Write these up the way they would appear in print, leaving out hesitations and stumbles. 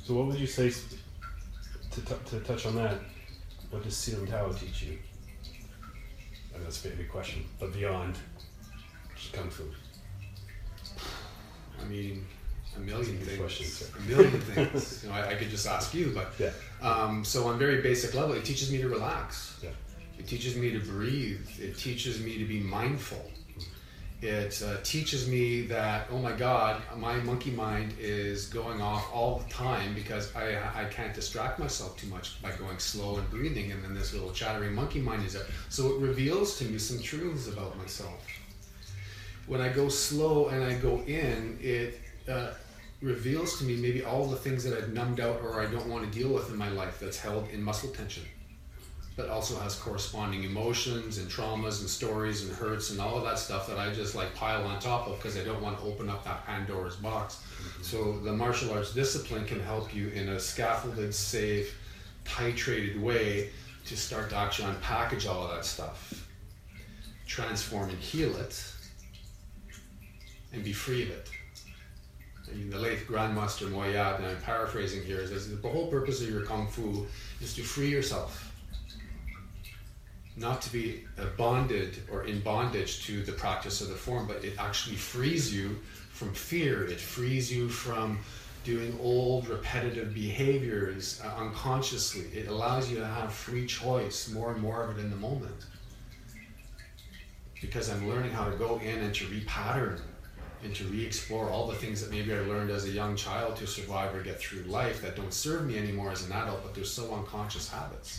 So what would you say, to touch on that, what does Silam Tao teach you? I know that's a big question, but beyond just Kung Fu. I mean, a million things. Questions, a million things. I could just ask you, but yeah. So on very basic level, it teaches me to relax. Yeah. It teaches me to breathe. It teaches me to be mindful. It teaches me that, oh my God, my monkey mind is going off all the time because I can't distract myself too much by going slow and breathing, and then this little chattering monkey mind is there. So it reveals to me some truths about myself. When I go slow and I go in, it reveals to me maybe all the things that I've numbed out or I don't want to deal with in my life that's held in muscle tension, but also has corresponding emotions and traumas and stories and hurts and all of that stuff that I just like pile on top of because I don't want to open up that Pandora's box. Mm-hmm. So the martial arts discipline can help you in a scaffolded, safe, titrated way to start to actually unpackage all of that stuff, transform and heal it, and be free of it. I mean, the late Grandmaster Moyad, and I'm paraphrasing here, says the whole purpose of your Kung Fu is to free yourself. Not to be bonded or in bondage to the practice of the form, but it actually frees you from fear. It frees you from doing old repetitive behaviors unconsciously. It allows you to have free choice, more and more of it in the moment. Because I'm learning how to go in and to repattern and to re-explore all the things that maybe I learned as a young child to survive or get through life that don't serve me anymore as an adult, but they're so unconscious habits.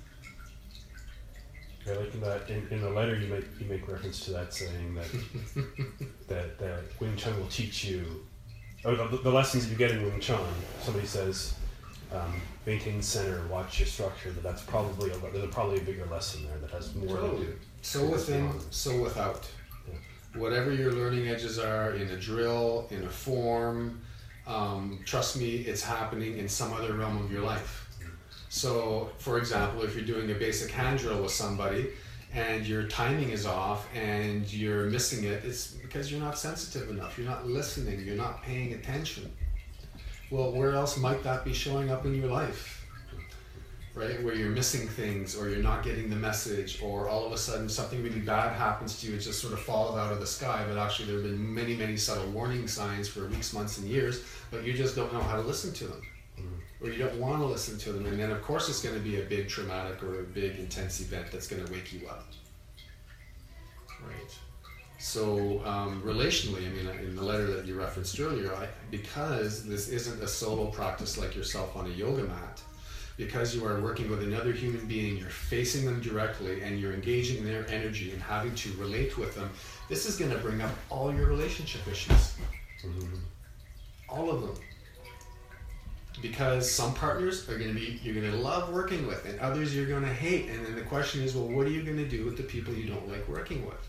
I like that in the letter you make reference to that, saying that that Wing Chun will teach you, or the lessons that you get in Wing Chun. Somebody says, maintain center, watch your structure. That's probably there's probably a bigger lesson there that has more to do. So within, so without. Yeah. Whatever your learning edges are in a drill, in a form, trust me, it's happening in some other realm of your life. So, for example, if you're doing a basic hand drill with somebody and your timing is off and you're missing it, it's because you're not sensitive enough, you're not listening, you're not paying attention. Well, where else might that be showing up in your life? Right? Where you're missing things, or you're not getting the message, or all of a sudden something really bad happens to you, it just sort of falls out of the sky, but actually there have been many, many subtle warning signs for weeks, months, and years, but you just don't know how to listen to them. Or you don't want to listen to them, and then of course it's going to be a big traumatic or a big intense event that's going to wake you up. Right. So relationally, I mean, in the letter that you referenced earlier, because this isn't a solo practice like yourself on a yoga mat, because you are working with another human being, you're facing them directly and you're engaging in their energy and having to relate with them, this is going to bring up all your relationship issues. Mm-hmm. All of them. Because some partners are going to be, you're going to love working with, and others you're going to hate. And then the question is, well, what are you going to do with the people you don't like working with?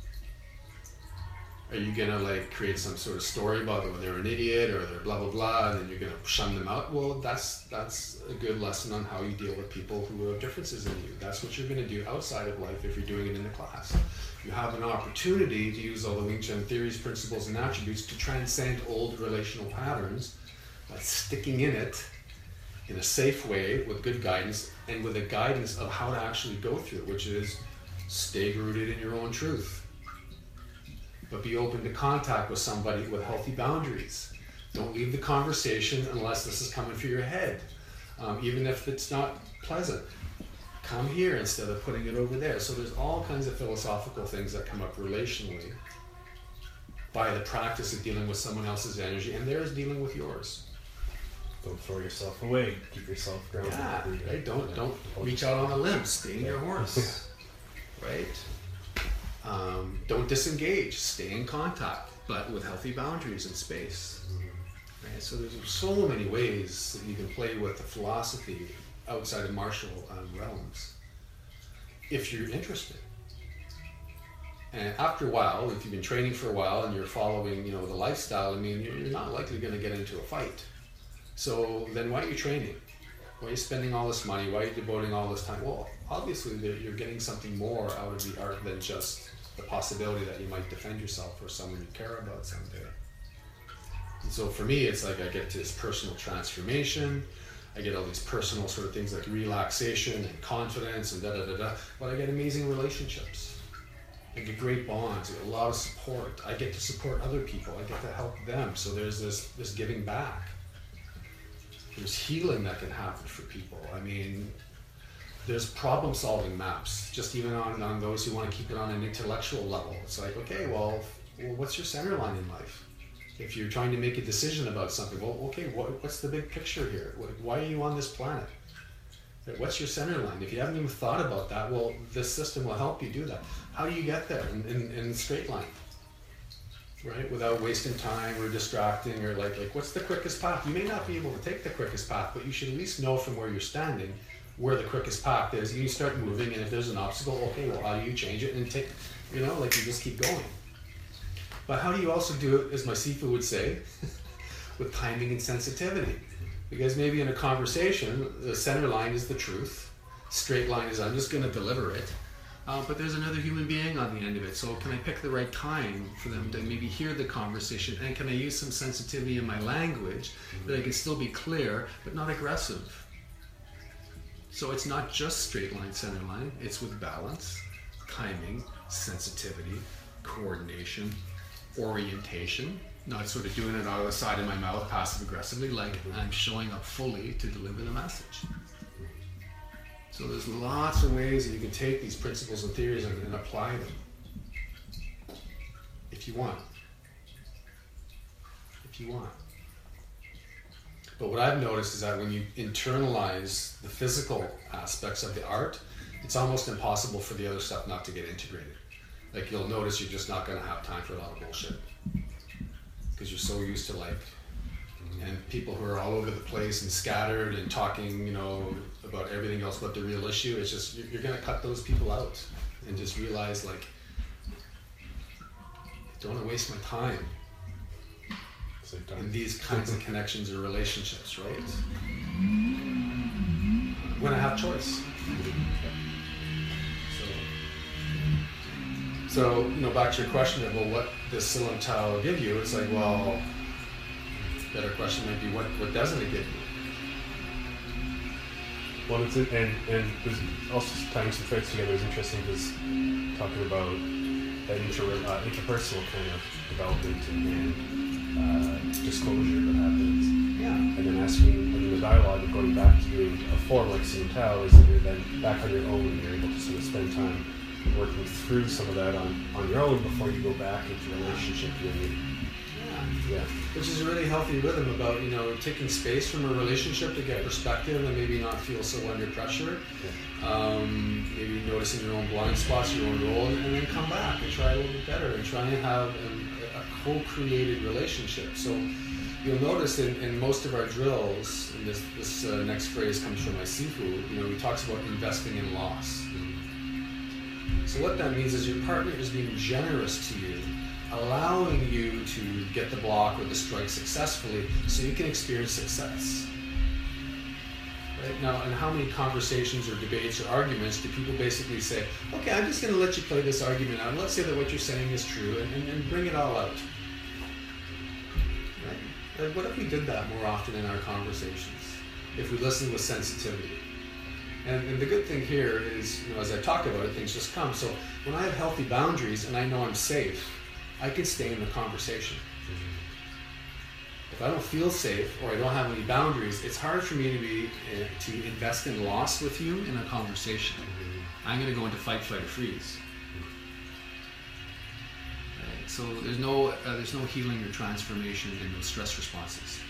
Are you going to like create some sort of story about whether they're an idiot or they're blah, blah, blah, and then you're going to shun them out? Well, that's a good lesson on how you deal with people who have differences in you. That's what you're going to do outside of life if you're doing it in the class. You have an opportunity to use all the Wing Chun theories, principles, and attributes to transcend old relational patterns by sticking in it in a safe way with good guidance and with a guidance of how to actually go through it, which is stay rooted in your own truth. But be open to contact with somebody with healthy boundaries. Don't leave the conversation unless this is coming through your head, even if it's not pleasant. Come here instead of putting it over there. So there's all kinds of philosophical things that come up relationally by the practice of dealing with someone else's energy, and theirs dealing with yours. Don't throw yourself away. Keep yourself grounded. Yeah, right? Don't reach out on a limb. Stay in your horse. Right? Don't disengage. Stay in contact, but with healthy boundaries and space. Right? So there's so many ways that you can play with the philosophy outside of martial realms, if you're interested. And after a while, if you've been training for a while and you're following, the lifestyle, I mean, you're not likely going to get into a fight. So then why are you training? Why are you spending all this money? Why are you devoting all this time? Well, obviously you're getting something more out of the art than just the possibility that you might defend yourself or someone you care about someday. And so for me, it's like I get this personal transformation. I get all these personal sort of things like relaxation and confidence and da-da-da-da. But I get amazing relationships. I get great bonds. I get a lot of support. I get to support other people. I get to help them. So there's this giving back. There's healing that can happen for people. I mean, there's problem-solving maps, just even on those who want to keep it on an intellectual level. It's like, okay, well, what's your center line in life? If you're trying to make a decision about something, well, okay, what's the big picture here? Why are you on this planet? What's your center line? If you haven't even thought about that, well, this system will help you do that. How do you get there in straight line? Right? Without wasting time or distracting or like what's the quickest path? You may not be able to take the quickest path, but you should at least know from where you're standing where the quickest path is. You start moving, and if there's an obstacle, okay, well, how do you change it and take, you just keep going. But how do you also do it, as my Sifu would say, with timing and sensitivity? Because maybe in a conversation, the center line is the truth, straight line is I'm just going to deliver it, but there's another human being on the end of it. So can I pick the right time for them to maybe hear the conversation, and can I use some sensitivity in my language that I can still be clear but not aggressive? So it's not just straight line, center line, it's with balance, timing, sensitivity, coordination, orientation, not sort of doing it out of the side of my mouth passive aggressively, like I'm showing up fully to deliver the message. So there's lots of ways that you can take these principles and theories and apply them if you want. But what I've noticed is that when you internalize the physical aspects of the art, it's almost impossible for the other stuff not to get integrated. Like you'll notice you're just not going to have time for a lot of bullshit because you're so used to and people who are all over the place and scattered and talking, about everything else but the real issue. It's just you're going to cut those people out and just realize I don't want to waste my time in these kinds of connections or relationships, right? When I have choice. So, back to your question of, well, what does Silam Tao give you? It's like, well, better question might be, what doesn't it give you? Well, and there's also tying some threads together is interesting because talking about that interpersonal kind of development and disclosure that happens. Yeah. And then asking, in the dialogue of going back to a form like Silam Tao is that you're then back on your own and you're able to sort of spend time working through some of that on your own before you go back into a relationship. Yeah. Which is a really healthy rhythm about, taking space from a relationship to get perspective and maybe not feel so under pressure. Yeah. Maybe noticing your own blind spots, your own role, and then come back and try a little bit better and try and have a co-created relationship. So you'll notice in most of our drills, and this next phrase comes from my Sifu, he talks about investing in loss. So what that means is your partner is being generous to you, allowing you to get the block or the strike successfully so you can experience success. Right? Now, in how many conversations or debates or arguments do people basically say, okay, I'm just going to let you play this argument out. Let's say that what you're saying is true and bring it all out. Right? Like, what if we did that more often in our conversations? If we listened with sensitivity? And the good thing here is, as I talk about it, things just come. So when I have healthy boundaries and I know I'm safe, I can stay in the conversation. If I don't feel safe or I don't have any boundaries, it's hard for me to invest in loss with you in a conversation. I'm going to go into fight, flight, or freeze. Right? So there's no healing or transformation in those stress responses.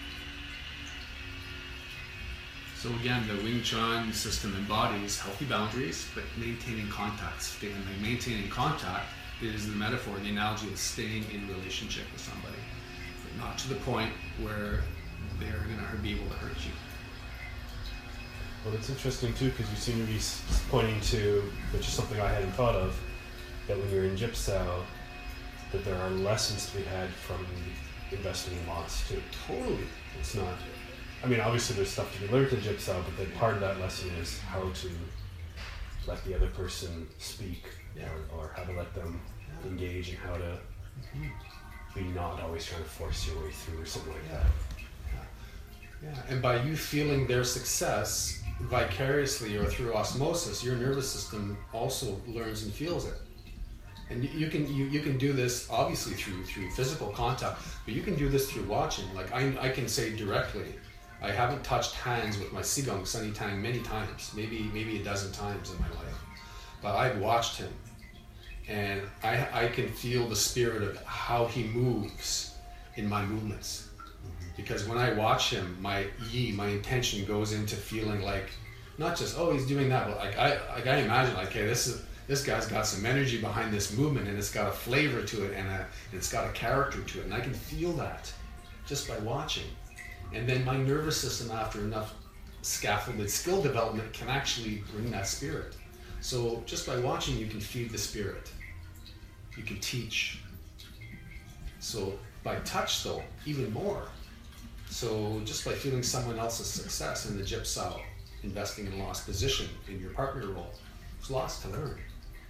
So again, the Wing Chun system embodies healthy boundaries, but maintaining contacts. And maintaining contact is the metaphor, the analogy of staying in relationship with somebody, but not to the point where they're going to be able to hurt you. Well, it's interesting too, because you seem to be pointing to, which is something I hadn't thought of, that when you're in Jip-Sao, that there are lessons to be had from investing in loss too. Totally. It's not. Obviously there's stuff to be learned in Jip-Sao, but then part of that lesson is how to let the other person speak, or how to let them engage and how to be not always trying to force your way through or something like Yeah. that. Yeah. And by you feeling their success vicariously or through osmosis, your nervous system also learns and feels it. And you can do this obviously through physical contact, but you can do this through watching. Like I can say directly, I haven't touched hands with my Sigong Sunny Tang many times, maybe a dozen times in my life, but I've watched him, and I can feel the spirit of how he moves in my movements. Because when I watch him, my intention goes into feeling like, not just, oh, he's doing that, but I imagine, like, okay, this guy's got some energy behind this movement, and it's got a flavor to it, and it's got a character to it, and I can feel that just by watching. And then my nervous system, after enough scaffolded skill development, can actually bring that spirit. So just by watching, you can feed the spirit. You can teach. So by touch, though, even more. So just by feeling someone else's success in the Jipsao, investing in lost position in your partner role, there's lots to learn.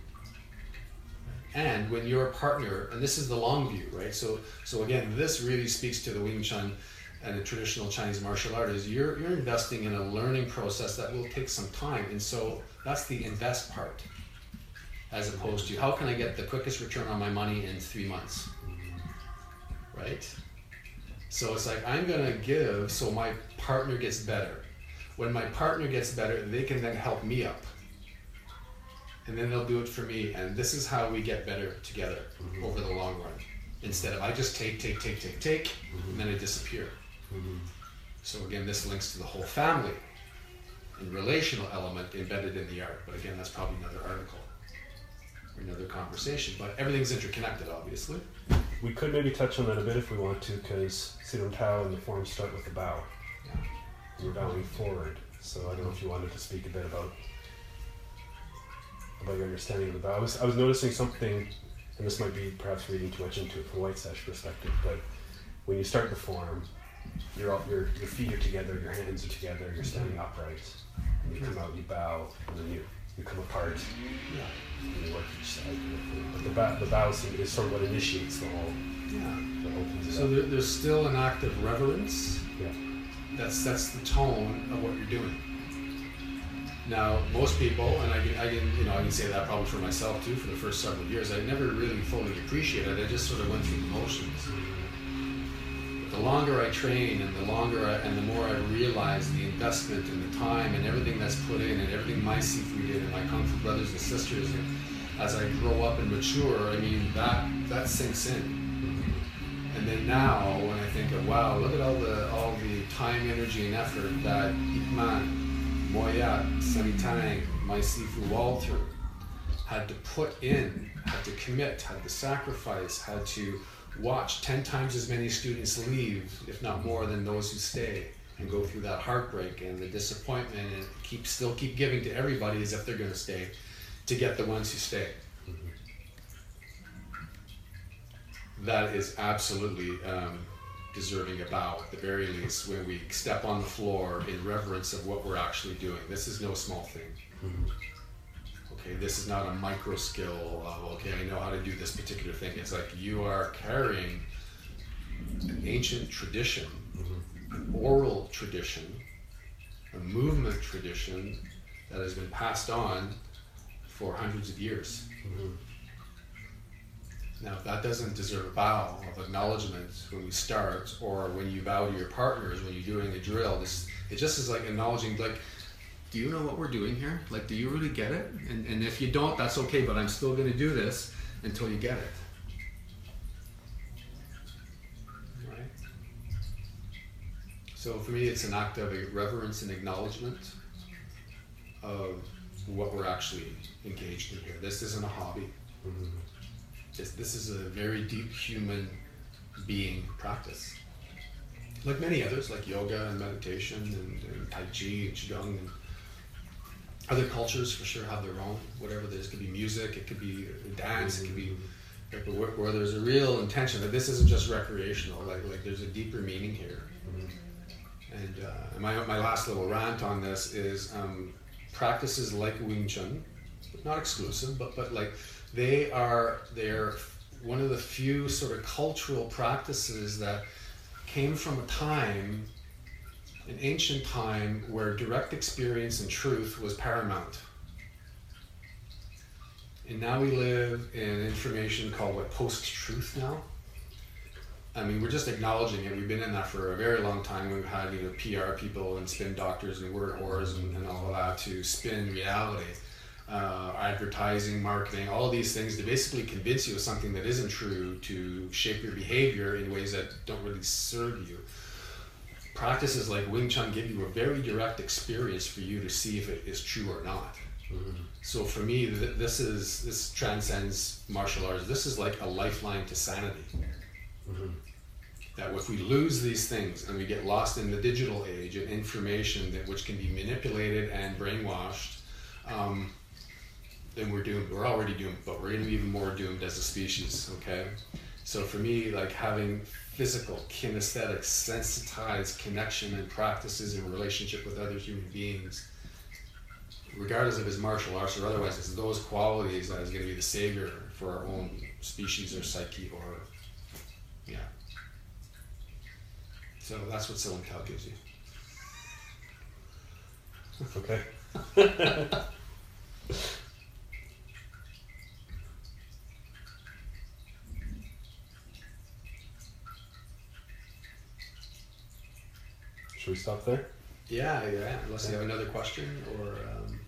And when you're a partner, and this is the long view, right? So again, this really speaks to the Wing Chun and the traditional Chinese martial art, is you're investing in a learning process that will take some time. And so that's the invest part, as opposed to how can I get the quickest return on my money in 3 months, right? So it's like, I'm gonna give so my partner gets better. When my partner gets better, they can then help me up. And then they'll do it for me, and this is how we get better together over the long run. Instead of I just take, and then I disappear. So again, this links to the whole family and relational element embedded in the art. But again, that's probably another article or another conversation. But everything's interconnected, obviously. We could maybe touch on that a bit if we want to, because Siddham Tao and the forms start with a bow. Yeah. You're bowing forward. So I don't know if you wanted to speak a bit about your understanding of the bow. I was noticing something, and this might be perhaps reading too much into it from a White Sash perspective, but when you start the form, your feet are together, your hands are together, you're standing upright, and you come out, you bow, and then you come apart, and you work each side. But the bow is sort of what initiates the whole. Yeah. So there's still an act of reverence. Yeah. That sets the tone of what you're doing. Now, most people, and I can say that probably for myself too. For the first several years, I never really fully appreciated it. I just sort of went through the motions. But the longer I train, and the more I realize the investment and the time and everything that's put in, and everything my Sifu did, and my Kung Fu brothers and sisters, and as I grow up and mature, I mean that sinks in. And then now, when I think of, wow, look at all the time, energy, and effort that Ip Man, Moyat, Sunny Tang, my Sifu Walter had to put in, had to commit, had to sacrifice, had to watch 10 times as many students leave, if not more, than those who stay, and go through that heartbreak and the disappointment, and still keep giving to everybody as if they're going to stay, to get the ones who stay. That is absolutely deserving a bow, at the very least, when we step on the floor in reverence of what we're actually doing. This is no small thing. Okay, this is not a micro skill of, okay, I know how to do this particular thing. It's like you are carrying an ancient tradition, an oral tradition, a movement tradition that has been passed on for hundreds of years. Now, if that doesn't deserve a bow of acknowledgement when we start, or when you bow to your partners when you're doing a drill, it just is like acknowledging, like, do you know what we're doing here? Like, do you really get it? And if you don't, that's okay, but I'm still going to do this until you get it. Right? So for me, it's an act of reverence and acknowledgement of what we're actually engaged in here. This isn't a hobby. This is a very deep human being practice. Like many others, like yoga and meditation and Tai Chi and Qigong, and other cultures for sure have their own, whatever it is. It could be music, it could be dance, it could be where there's a real intention that this isn't just recreational, like there's a deeper meaning here. And my last little rant on this is practices like Wing Chun, not exclusive, but like they're one of the few sort of cultural practices that came from a time, an ancient time, where direct experience and truth was paramount. And now we live in information called what, post-truth now? I mean, we're just acknowledging it. We've been in that for a very long time. We've had, PR people and spin doctors and word whores and all of that to spin reality. Advertising, marketing, all of these things to basically convince you of something that isn't true, to shape your behavior in ways that don't really serve you. Practices like Wing Chun give you a very direct experience for you to see if it is true or not. Mm-hmm. So for me, this transcends martial arts. This is like a lifeline to sanity. Mm-hmm. That if we lose these things and we get lost in the digital age and information which can be manipulated and brainwashed, then we're doomed. We're already doomed, but we're going to be even more doomed as a species, okay? So for me, like having physical, kinesthetic, sensitized connection and practices in relationship with other human beings, regardless if it's martial arts or otherwise, it's those qualities that is going to be the savior for our own species or psyche or, yeah. So that's what Silam Tao gives you. Okay. Should we stop there? Yeah, unless you have another question or...